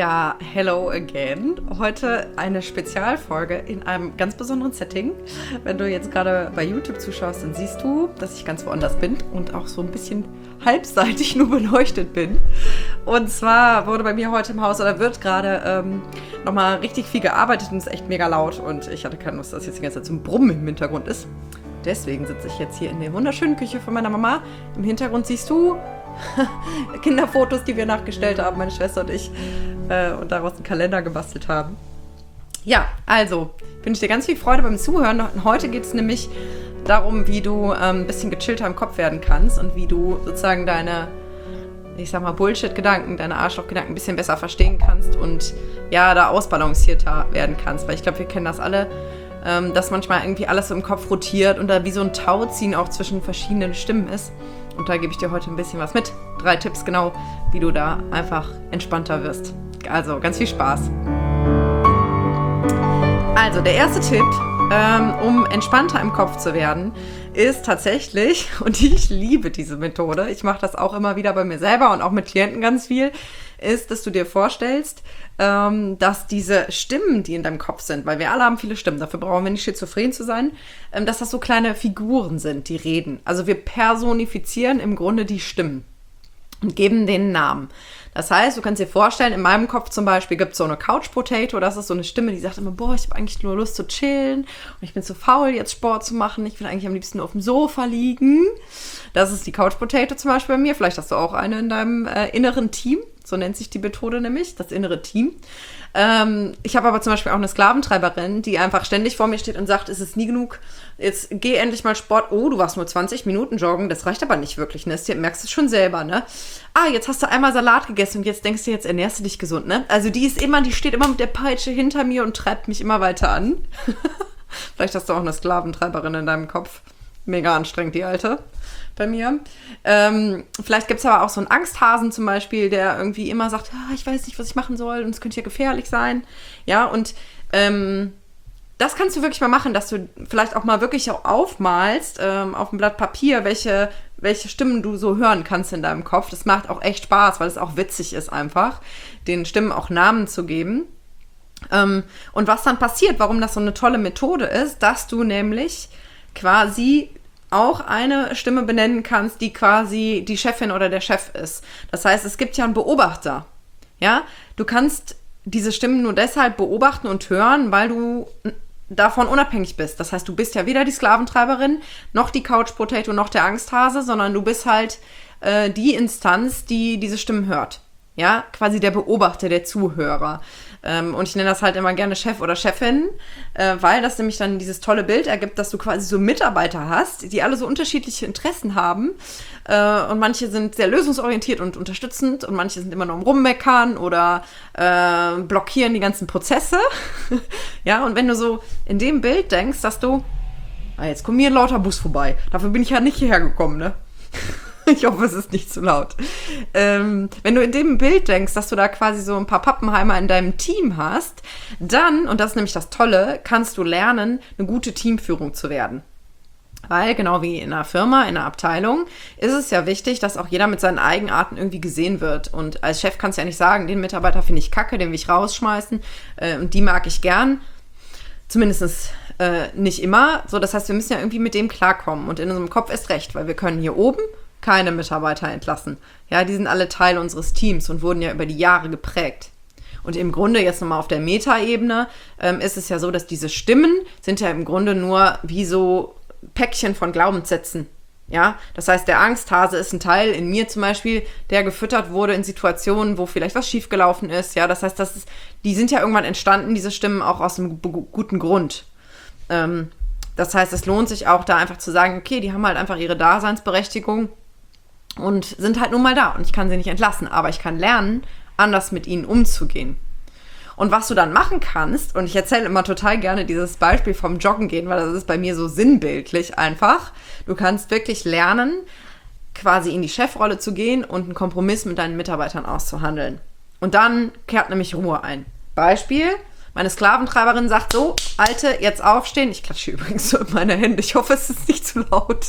Ja, hello again. Heute eine Spezialfolge in einem ganz besonderen Setting. Wenn du jetzt gerade bei YouTube zuschaust, dann siehst du, dass ich ganz woanders bin und auch so ein bisschen halbseitig nur beleuchtet bin. Und zwar wurde bei mir heute im Haus oder wird gerade nochmal richtig viel gearbeitet und es ist echt mega laut. Und ich hatte keine Lust, dass jetzt die ganze Zeit so ein Brummen im Hintergrund ist. Deswegen sitze ich jetzt hier in der wunderschönen Küche von meiner Mama. Im Hintergrund siehst du Kinderfotos, die wir nachgestellt haben, meine Schwester und ich, und daraus einen Kalender gebastelt haben. Ja, also, ich wünsche dir ganz viel Freude beim Zuhören. Und heute geht es nämlich darum, wie du ein bisschen gechillter im Kopf werden kannst und wie du sozusagen deine, ich sag mal, Bullshit-Gedanken, deine Arschloch-Gedanken ein bisschen besser verstehen kannst und ja, da ausbalancierter werden kannst. Weil ich glaube, wir kennen das alle, dass manchmal irgendwie alles so im Kopf rotiert und da wie so ein Tauziehen auch zwischen verschiedenen Stimmen ist. Und da gebe ich dir heute ein bisschen was mit. 3 Tipps genau, wie du da einfach entspannter wirst. Also, ganz viel Spaß. Also, der erste Tipp, um entspannter im Kopf zu werden, ist tatsächlich, und ich liebe diese Methode, ich mache das auch immer wieder bei mir selber und auch mit Klienten ganz viel, ist, dass du dir vorstellst, dass diese Stimmen, die in deinem Kopf sind, weil wir alle haben viele Stimmen, dafür brauchen wir nicht schizophren zu sein, dass das so kleine Figuren sind, die reden. Also wir personifizieren im Grunde die Stimmen und geben denen Namen. Das heißt, du kannst dir vorstellen, in meinem Kopf zum Beispiel gibt es so eine Couch Potato, das ist so eine Stimme, die sagt immer, boah, ich habe eigentlich nur Lust zu chillen und ich bin zu faul, jetzt Sport zu machen, ich will eigentlich am liebsten nur auf dem Sofa liegen. Das ist die Couch Potato zum Beispiel bei mir, vielleicht hast du auch eine in deinem inneren Team, so nennt sich die Methode nämlich, das innere Team. Ich habe aber zum Beispiel auch eine Sklaventreiberin, die einfach ständig vor mir steht und sagt, es ist nie genug, jetzt geh endlich mal Sport. Oh, du warst nur 20 Minuten joggen, das reicht aber nicht wirklich, ne? Du merkst es schon selber, ne? Ah, jetzt hast du einmal Salat gegessen und jetzt denkst du, jetzt ernährst du dich gesund, ne? Also die steht immer mit der Peitsche hinter mir und treibt mich immer weiter an. Vielleicht hast du auch eine Sklaventreiberin in deinem Kopf. Mega anstrengend, die Alte. Bei mir. Vielleicht gibt es aber auch so einen Angsthasen zum Beispiel, der irgendwie immer sagt, ich weiß nicht, was ich machen soll und es könnte ja gefährlich sein. Ja, und das kannst du wirklich mal machen, dass du vielleicht auch mal wirklich auch aufmalst auf ein Blatt Papier, welche Stimmen du so hören kannst in deinem Kopf. Das macht auch echt Spaß, weil es auch witzig ist einfach, den Stimmen auch Namen zu geben. Und was dann passiert, warum das so eine tolle Methode ist, dass du nämlich quasi auch eine Stimme benennen kannst, die quasi die Chefin oder der Chef ist. Das heißt, es gibt ja einen Beobachter. Ja, du kannst diese Stimmen nur deshalb beobachten und hören, weil du davon unabhängig bist. Das heißt, du bist ja weder die Sklaventreiberin, noch die Couch Potato, noch der Angsthase, sondern du bist halt die Instanz, die diese Stimmen hört. Ja, quasi der Beobachter, der Zuhörer. Und ich nenne das halt immer gerne Chef oder Chefin, weil das nämlich dann dieses tolle Bild ergibt, dass du quasi so Mitarbeiter hast, die alle so unterschiedliche Interessen haben. Und manche sind sehr lösungsorientiert und unterstützend und manche sind immer nur am Rummeckern oder blockieren die ganzen Prozesse. Ja, und wenn du so in dem Bild denkst, dass du, jetzt kommt mir ein lauter Bus vorbei. Dafür bin ich ja nicht hierher gekommen, ne? Ich hoffe, es ist nicht zu laut. Wenn du in dem Bild denkst, dass du da quasi so ein paar Pappenheimer in deinem Team hast, dann, und das ist nämlich das Tolle, kannst du lernen, eine gute Teamführung zu werden. Weil, genau wie in einer Firma, in einer Abteilung, ist es ja wichtig, dass auch jeder mit seinen Eigenarten irgendwie gesehen wird. Und als Chef kannst du ja nicht sagen, den Mitarbeiter finde ich kacke, den will ich rausschmeißen und die mag ich gern. Zumindest nicht immer. So, das heißt, wir müssen ja irgendwie mit dem klarkommen. Und in unserem Kopf ist recht, weil wir können hier oben keine Mitarbeiter entlassen. Ja, die sind alle Teil unseres Teams und wurden ja über die Jahre geprägt. Und im Grunde, jetzt nochmal auf der Metaebene, ist es ja so, dass diese Stimmen sind ja im Grunde nur wie so Päckchen von Glaubenssätzen. Ja, das heißt, der Angsthase ist ein Teil in mir zum Beispiel, der gefüttert wurde in Situationen, wo vielleicht was schiefgelaufen ist. Ja, das heißt, die sind ja irgendwann entstanden, diese Stimmen auch aus einem guten Grund. Das heißt, es lohnt sich auch da einfach zu sagen, okay, die haben halt einfach ihre Daseinsberechtigung und sind halt nun mal da und ich kann sie nicht entlassen, aber ich kann lernen, anders mit ihnen umzugehen. Und was du dann machen kannst, und ich erzähle immer total gerne dieses Beispiel vom Joggen gehen, weil das ist bei mir so sinnbildlich einfach, du kannst wirklich lernen, quasi in die Chefrolle zu gehen und einen Kompromiss mit deinen Mitarbeitern auszuhandeln. Und dann kehrt nämlich Ruhe ein. Beispiel, Meine Sklaventreiberin sagt so, Alte, jetzt aufstehen. Ich klatsche übrigens so in meine Hände. Ich hoffe, es ist nicht zu laut.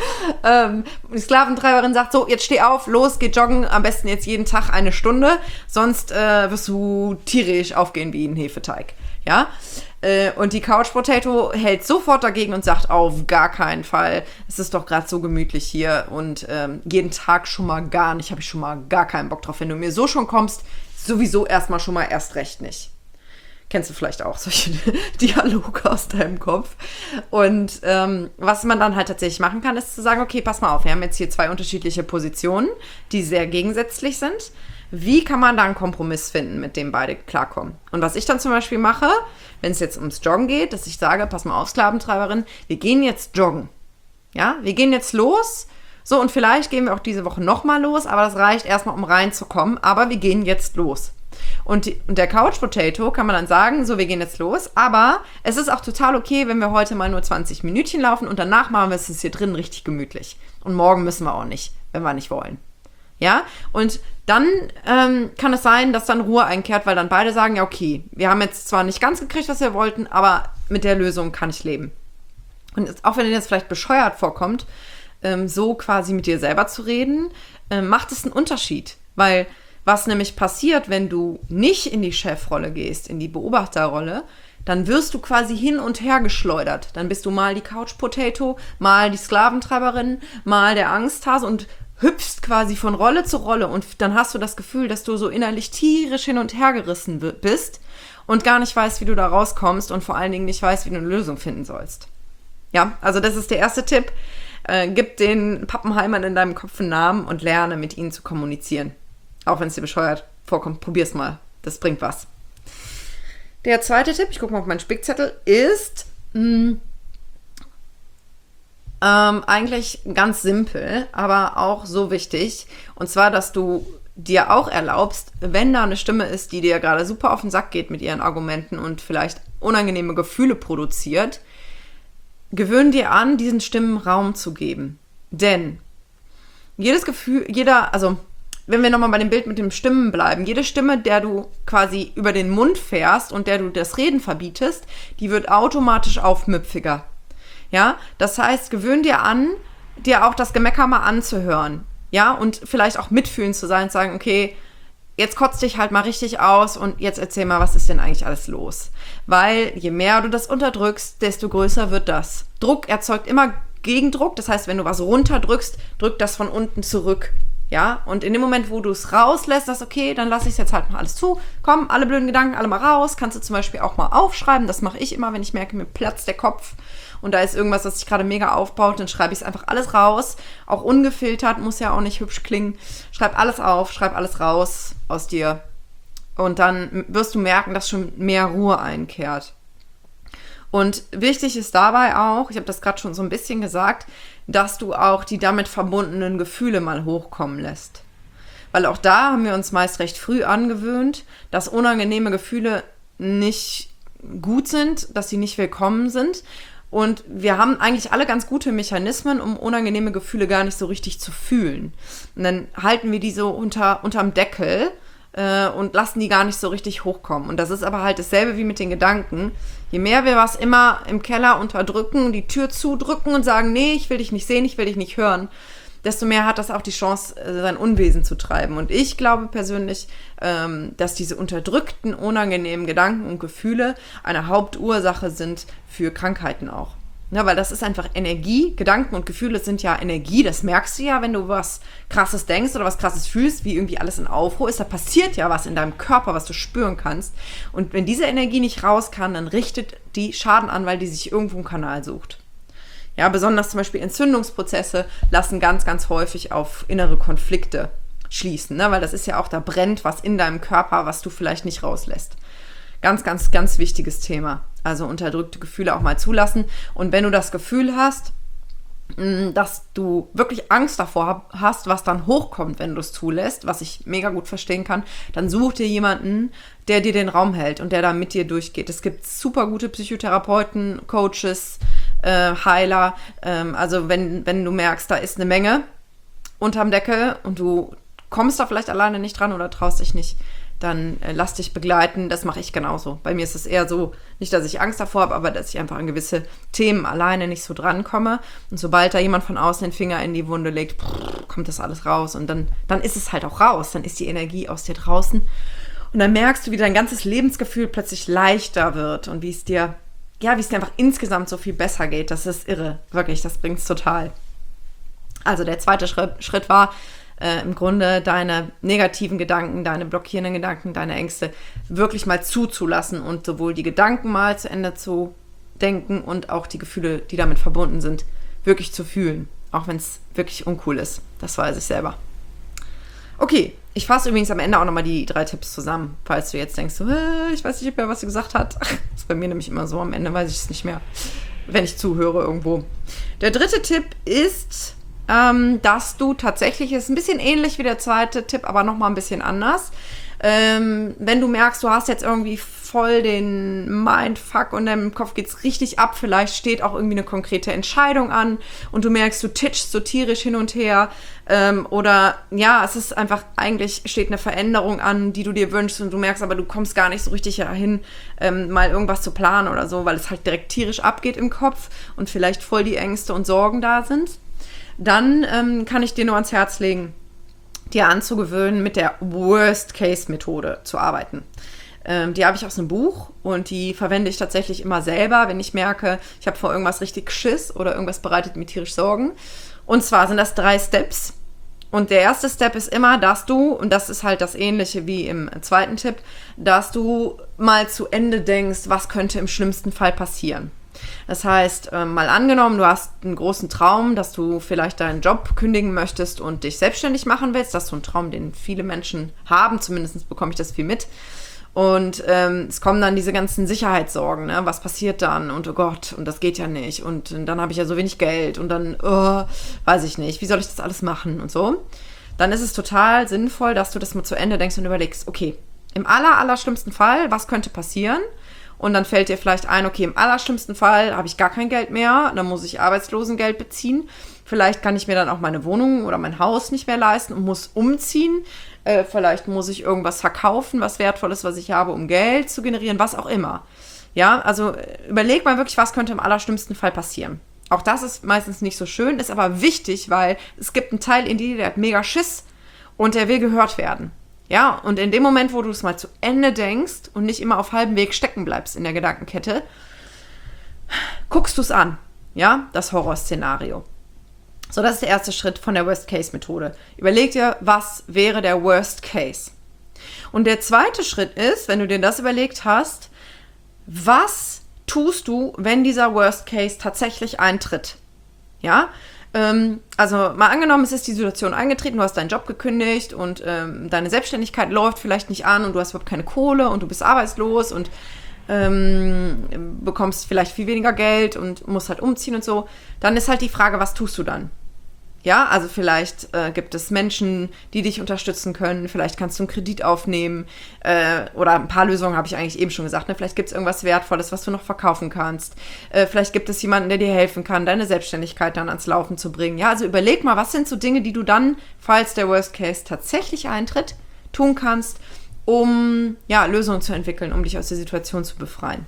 Die Sklaventreiberin sagt so, jetzt steh auf, los, geh joggen. Am besten jetzt jeden Tag 1 Stunde. Sonst wirst du tierisch aufgehen wie ein Hefeteig. Ja? Und die Couch Potato hält sofort dagegen und sagt, auf gar keinen Fall. Es ist doch gerade so gemütlich hier und jeden Tag schon mal gar nicht, habe ich schon mal gar keinen Bock drauf. Wenn du mir so schon kommst, sowieso erstmal schon mal erst recht nicht. Kennst du vielleicht auch solche Dialoge aus deinem Kopf. Und was man dann halt tatsächlich machen kann, ist zu sagen, okay, pass mal auf, wir haben jetzt hier 2 unterschiedliche Positionen, die sehr gegensätzlich sind. Wie kann man da einen Kompromiss finden, mit dem beide klarkommen? Und was ich dann zum Beispiel mache, wenn es jetzt ums Joggen geht, dass ich sage, pass mal auf, Sklaventreiberin, wir gehen jetzt joggen. Ja, wir gehen jetzt los. So, und vielleicht gehen wir auch diese Woche nochmal los, aber das reicht erstmal, um reinzukommen. Aber wir gehen jetzt los. Und der Couch Potato kann man dann sagen, so, wir gehen jetzt los. Aber es ist auch total okay, wenn wir heute mal nur 20 Minütchen laufen und danach machen wir es hier drin richtig gemütlich. Und morgen müssen wir auch nicht, wenn wir nicht wollen. Ja, und dann kann es sein, dass dann Ruhe einkehrt, weil dann beide sagen, ja okay, wir haben jetzt zwar nicht ganz gekriegt, was wir wollten, aber mit der Lösung kann ich leben. Und auch wenn dir das vielleicht bescheuert vorkommt, so quasi mit dir selber zu reden, macht es einen Unterschied. Weil was nämlich passiert, wenn du nicht in die Chefrolle gehst, in die Beobachterrolle, dann wirst du quasi hin und her geschleudert. Dann bist du mal die Couch Potato, mal die Sklaventreiberin, mal der Angsthase und hüpfst quasi von Rolle zu Rolle und dann hast du das Gefühl, dass du so innerlich tierisch hin und her gerissen bist und gar nicht weißt, wie du da rauskommst und vor allen Dingen nicht weißt, wie du eine Lösung finden sollst. Ja, also das ist der erste Tipp. Gib den Pappenheimern in deinem Kopf einen Namen und lerne, mit ihnen zu kommunizieren. Auch wenn es dir bescheuert vorkommt, probier's mal. Das bringt was. Der zweite Tipp, ich gucke mal auf meinen Spickzettel, ist eigentlich ganz simpel, aber auch so wichtig. Und zwar, dass du dir auch erlaubst, wenn da eine Stimme ist, die dir gerade super auf den Sack geht mit ihren Argumenten und vielleicht unangenehme Gefühle produziert, gewöhn dir an, diesen Stimmen Raum zu geben. Denn jedes Gefühl, wenn wir nochmal bei dem Bild mit den Stimmen bleiben, jede Stimme, der du quasi über den Mund fährst und der du das Reden verbietest, die wird automatisch aufmüpfiger. Ja, das heißt, gewöhn dir an, dir auch das Gemecker mal anzuhören. Ja, und vielleicht auch mitfühlend zu sein und sagen, okay, jetzt kotzt dich halt mal richtig aus und jetzt erzähl mal, was ist denn eigentlich alles los? Weil je mehr du das unterdrückst, desto größer wird das. Druck erzeugt immer Gegendruck, das heißt, wenn du was runterdrückst, drückt das von unten zurück. Ja, und in dem Moment, wo du es rauslässt, sagst, okay, dann lasse ich es jetzt halt mal alles zu. Komm, alle blöden Gedanken, alle mal raus. Kannst du zum Beispiel auch mal aufschreiben. Das mache ich immer, wenn ich merke, mir platzt der Kopf. Und da ist irgendwas, was sich gerade mega aufbaut, dann schreibe ich es einfach alles raus. Auch ungefiltert, muss ja auch nicht hübsch klingen. Schreib alles auf, schreib alles raus aus dir. Und dann wirst du merken, dass schon mehr Ruhe einkehrt. Und wichtig ist dabei auch, ich habe das gerade schon so ein bisschen gesagt, dass du auch die damit verbundenen Gefühle mal hochkommen lässt. Weil auch da haben wir uns meist recht früh angewöhnt, dass unangenehme Gefühle nicht gut sind, dass sie nicht willkommen sind. Und wir haben eigentlich alle ganz gute Mechanismen, um unangenehme Gefühle gar nicht so richtig zu fühlen. Und dann halten wir die so unterm Deckel und lassen die gar nicht so richtig hochkommen. Und das ist aber halt dasselbe wie mit den Gedanken. Je mehr wir was immer im Keller unterdrücken, die Tür zudrücken und sagen, nee, ich will dich nicht sehen, ich will dich nicht hören, desto mehr hat das auch die Chance, sein Unwesen zu treiben. Und ich glaube persönlich, dass diese unterdrückten, unangenehmen Gedanken und Gefühle eine Hauptursache sind für Krankheiten auch. Ja, weil das ist einfach Energie. Gedanken und Gefühle sind ja Energie. Das merkst du ja, wenn du was Krasses denkst oder was Krasses fühlst, wie irgendwie alles in Aufruhr ist. Da passiert ja was in deinem Körper, was du spüren kannst. Und wenn diese Energie nicht raus kann, dann richtet die Schaden an, weil die sich irgendwo einen Kanal sucht. Ja, besonders zum Beispiel Entzündungsprozesse lassen ganz, ganz häufig auf innere Konflikte schließen, ne? Weil das ist ja auch, da brennt was in deinem Körper, was du vielleicht nicht rauslässt. Ganz, ganz, ganz wichtiges Thema. Also unterdrückte Gefühle auch mal zulassen. Und wenn du das Gefühl hast, dass du wirklich Angst davor hast, was dann hochkommt, wenn du es zulässt, was ich mega gut verstehen kann, dann such dir jemanden, der dir den Raum hält und der da mit dir durchgeht. Es gibt super gute Psychotherapeuten, Coaches, Heiler. Also wenn du merkst, da ist eine Menge unterm Deckel und du kommst da vielleicht alleine nicht dran oder traust dich nicht, dann lass dich begleiten. Das mache ich genauso. Bei mir ist es eher so, nicht, dass ich Angst davor habe, aber dass ich einfach an gewisse Themen alleine nicht so drankomme. Und sobald da jemand von außen den Finger in die Wunde legt, kommt das alles raus. Und dann ist es halt auch raus. Dann ist die Energie aus dir draußen. Und dann merkst du, wie dein ganzes Lebensgefühl plötzlich leichter wird und wie es dir einfach insgesamt so viel besser geht. Das ist irre. Wirklich, das bringt's total. Also der zweite Schritt war, im Grunde deine negativen Gedanken, deine blockierenden Gedanken, deine Ängste wirklich mal zuzulassen und sowohl die Gedanken mal zu Ende zu denken und auch die Gefühle, die damit verbunden sind, wirklich zu fühlen. Auch wenn es wirklich uncool ist. Das weiß ich selber. Okay, ich fasse übrigens am Ende auch nochmal die 3 Tipps zusammen, falls du jetzt denkst, so, ich weiß nicht mehr, was sie gesagt hat. Das ist bei mir nämlich immer so, am Ende weiß ich es nicht mehr, wenn ich zuhöre irgendwo. Der 3. Tipp ist, dass du tatsächlich, ist ein bisschen ähnlich wie der 2. Tipp, aber nochmal ein bisschen anders. Wenn du merkst, du hast jetzt irgendwie voll den Mindfuck und deinem Kopf geht's richtig ab, vielleicht steht auch irgendwie eine konkrete Entscheidung an und du merkst, du titschst so tierisch hin und her, oder ja, es ist einfach, eigentlich steht eine Veränderung an, die du dir wünschst und du merkst aber, du kommst gar nicht so richtig dahin, mal irgendwas zu planen oder so, weil es halt direkt tierisch abgeht im Kopf und vielleicht voll die Ängste und Sorgen da sind. Dann kann ich dir nur ans Herz legen, dir anzugewöhnen, mit der Worst-Case-Methode zu arbeiten. Die habe ich aus einem Buch und die verwende ich tatsächlich immer selber, wenn ich merke, ich habe vor irgendwas richtig Schiss oder irgendwas bereitet mir tierisch Sorgen. Und zwar sind das 3 Steps. Und der erste Step ist immer, dass du, und das ist halt das Ähnliche wie im 2. Tipp, dass du mal zu Ende denkst, was könnte im schlimmsten Fall passieren. Das heißt, mal angenommen, du hast einen großen Traum, dass du vielleicht deinen Job kündigen möchtest und dich selbstständig machen willst. Das ist so ein Traum, den viele Menschen haben, zumindest bekomme ich das viel mit. Und es kommen dann diese ganzen Sicherheitssorgen, ne? Was passiert dann? Und oh Gott, und das geht ja nicht. Und dann habe ich ja so wenig Geld und dann, weiß ich nicht, wie soll ich das alles machen und so. Dann ist es total sinnvoll, dass du das mal zu Ende denkst und überlegst, okay, im allerschlimmsten Fall, was könnte passieren? Und dann fällt dir vielleicht ein, okay, im allerschlimmsten Fall habe ich gar kein Geld mehr, dann muss ich Arbeitslosengeld beziehen. Vielleicht kann ich mir dann auch meine Wohnung oder mein Haus nicht mehr leisten und muss umziehen. Vielleicht muss ich irgendwas verkaufen, was wertvoll ist, was ich habe, um Geld zu generieren, was auch immer. Ja, also überleg mal wirklich, was könnte im allerschlimmsten Fall passieren. Auch das ist meistens nicht so schön, ist aber wichtig, weil es gibt einen Teil in dir, der hat mega Schiss und der will gehört werden. Ja, und in dem Moment, wo du es mal zu Ende denkst und nicht immer auf halbem Weg stecken bleibst in der Gedankenkette, guckst du es an, ja, das Horrorszenario. So, das ist der erste Schritt von der Worst-Case-Methode. Überleg dir, was wäre der Worst Case? Und der zweite Schritt ist, wenn du dir das überlegt hast, was tust du, wenn dieser Worst Case tatsächlich eintritt? Ja, also mal angenommen, es ist die Situation eingetreten, du hast deinen Job gekündigt und deine Selbstständigkeit läuft vielleicht nicht an und du hast überhaupt keine Kohle und du bist arbeitslos und bekommst vielleicht viel weniger Geld und musst halt umziehen und so. Dann ist halt die Frage, was tust du dann? Ja, also vielleicht gibt es Menschen, die dich unterstützen können. Vielleicht kannst du einen Kredit aufnehmen. Oder ein paar Lösungen habe ich eigentlich eben schon gesagt. Ne? Vielleicht gibt es irgendwas Wertvolles, was du noch verkaufen kannst. Vielleicht gibt es jemanden, der dir helfen kann, deine Selbstständigkeit dann ans Laufen zu bringen. Ja, also überleg mal, was sind so Dinge, die du dann, falls der Worst Case tatsächlich eintritt, tun kannst, um ja, Lösungen zu entwickeln, um dich aus der Situation zu befreien.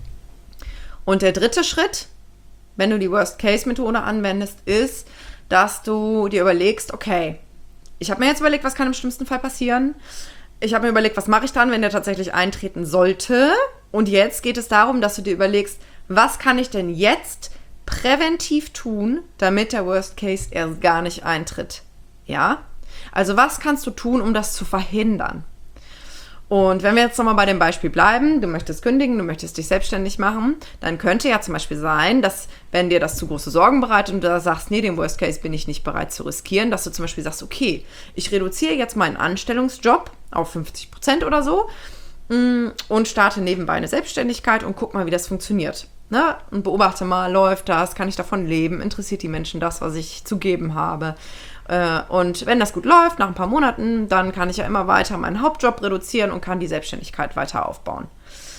Und der dritte Schritt, wenn du die Worst-Case-Methode anwendest, ist, dass du dir überlegst, okay, ich habe mir jetzt überlegt, was kann im schlimmsten Fall passieren. Ich habe mir überlegt, was mache ich dann, wenn der tatsächlich eintreten sollte. Und jetzt geht es darum, dass du dir überlegst, was kann ich denn jetzt präventiv tun, damit der Worst Case erst gar nicht eintritt. Ja? Also was kannst du tun, um das zu verhindern? Und wenn wir jetzt nochmal bei dem Beispiel bleiben, du möchtest kündigen, du möchtest dich selbstständig machen, dann könnte ja zum Beispiel sein, dass wenn dir das zu große Sorgen bereitet und du sagst, nee, den Worst Case bin ich nicht bereit zu riskieren, dass du zum Beispiel sagst, okay, ich reduziere jetzt meinen Anstellungsjob auf 50% oder so und starte nebenbei eine Selbstständigkeit und guck mal, wie das funktioniert. Ne? Und beobachte mal, läuft das, kann ich davon leben, interessiert die Menschen das, was ich zu geben habe? Und wenn das gut läuft, nach ein paar Monaten, dann kann ich ja immer weiter meinen Hauptjob reduzieren und kann die Selbstständigkeit weiter aufbauen.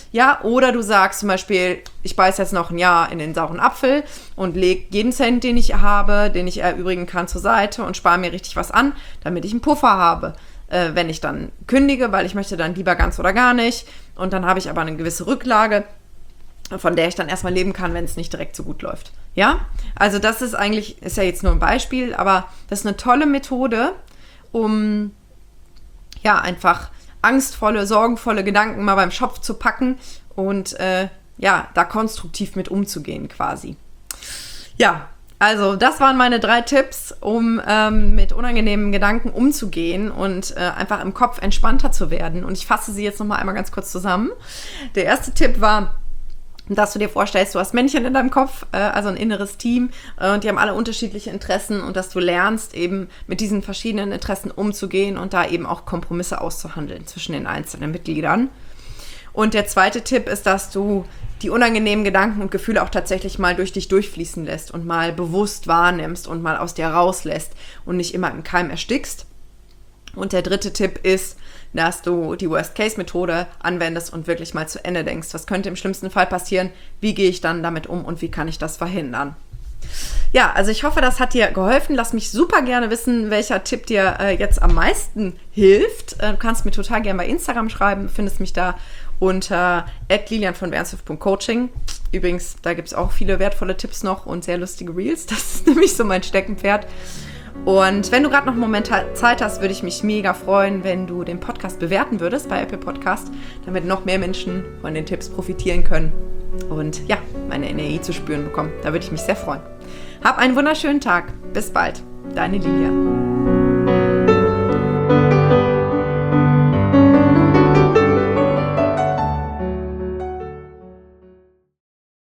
Ja, oder du sagst zum Beispiel, ich beiße jetzt noch ein Jahr in den sauren Apfel und lege jeden Cent, den ich habe, den ich erübrigen kann, zur Seite und spare mir richtig was an, damit ich einen Puffer habe, wenn ich dann kündige, weil ich möchte dann lieber ganz oder gar nicht. Und dann habe ich aber eine gewisse Rücklage, von der ich dann erstmal leben kann, wenn es nicht direkt so gut läuft. Ja, also das ist eigentlich, ist ja jetzt nur ein Beispiel, aber das ist eine tolle Methode, um ja einfach angstvolle, sorgenvolle Gedanken mal beim Schopf zu packen und da konstruktiv mit umzugehen quasi. Ja, also das waren meine 3 Tipps, um mit unangenehmen Gedanken umzugehen und einfach im Kopf entspannter zu werden. Und ich fasse sie jetzt nochmal einmal ganz kurz zusammen. Der erste Tipp war, dass du dir vorstellst, du hast Männchen in deinem Kopf, also ein inneres Team, und die haben alle unterschiedliche Interessen und dass du lernst, eben mit diesen verschiedenen Interessen umzugehen und da eben auch Kompromisse auszuhandeln zwischen den einzelnen Mitgliedern. Und der zweite Tipp ist, dass du die unangenehmen Gedanken und Gefühle auch tatsächlich mal durch dich durchfließen lässt und mal bewusst wahrnimmst und mal aus dir rauslässt und nicht immer im Keim erstickst. Und der dritte Tipp ist, dass du die Worst-Case-Methode anwendest und wirklich mal zu Ende denkst. Was könnte im schlimmsten Fall passieren? Wie gehe ich dann damit um und wie kann ich das verhindern? Ja, also ich hoffe, das hat dir geholfen. Lass mich super gerne wissen, welcher Tipp dir jetzt am meisten hilft. Du kannst mir total gerne bei Instagram schreiben. Du findest mich da unter @lilian-von-bernstorff.coaching. Übrigens, da gibt es auch viele wertvolle Tipps noch und sehr lustige Reels. Das ist nämlich so mein Steckenpferd. Und wenn du gerade noch einen Moment Zeit hast, würde ich mich mega freuen, wenn du den Podcast bewerten würdest bei Apple Podcast, damit noch mehr Menschen von den Tipps profitieren können und ja, meine Energie zu spüren bekommen. Da würde ich mich sehr freuen. Hab einen wunderschönen Tag. Bis bald. Deine Lilia.